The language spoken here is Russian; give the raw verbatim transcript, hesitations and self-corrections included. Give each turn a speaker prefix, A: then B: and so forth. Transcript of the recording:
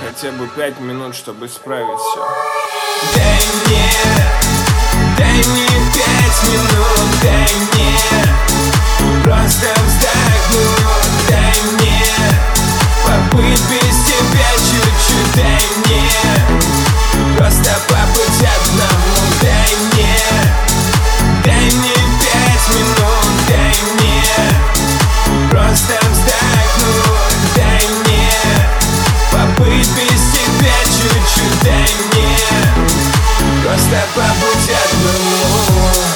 A: хотя бы пять минут, чтобы исправить все.
B: Дай мне, дай мне пять минут, дай мне просто вздохнуть, дай мне побыть без тебя чуть-чуть, дай мне просто побыть одному, дай мне, дай мне пять минут, дай мне просто вздохнуть, дай мне побыть без тебя чуть-чуть, дай мне просто побыть одному.